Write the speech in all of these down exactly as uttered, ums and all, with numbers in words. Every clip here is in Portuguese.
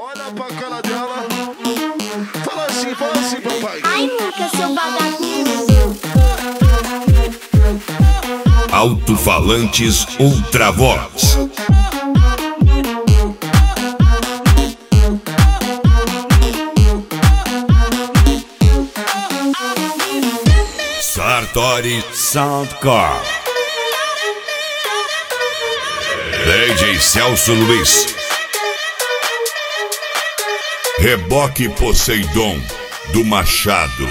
Olha pra cara dela. Fala assim, fala assim, papai. Ai, Lucas, seu vagabundo. Alto-falantes Ultravox. Sartori Soundcore. D J Celso Luiz. Reboque Poseidon do Machado.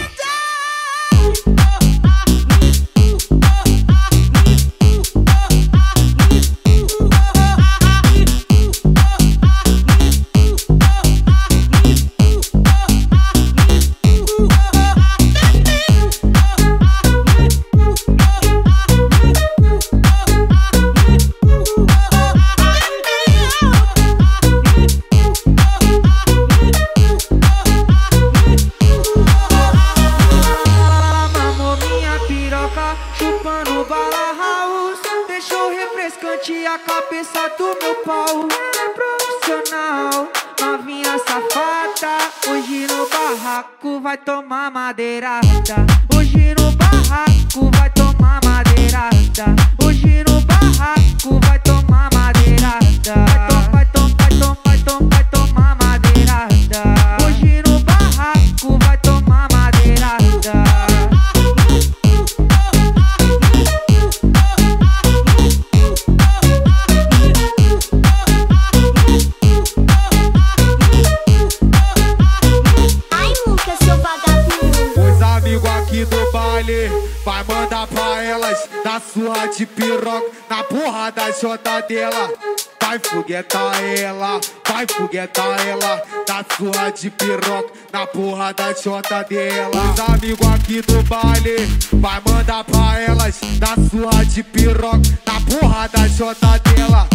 Chupando bala house, deixou refrescante a cabeça do meu pau. É profissional, novinha safada. Hoje no barraco vai tomar madeirada. Hoje no barraco vai tomar madeirada. Hoje no barraco vai tomar madeirada. Vai tom, vai tom, vai tom, vai tomar madeirada. Hoje no barraco vai tomar madeirada. Aqui do baile, vai mandar pra elas na surra de piroca, na porra da jota dela. Vai foguetar ela, vai foguetar ela, na surra de piroca, na porra da jota dela. Os amigos aqui do baile, vai mandar pra elas na surra de piroca, na porra da jota dela.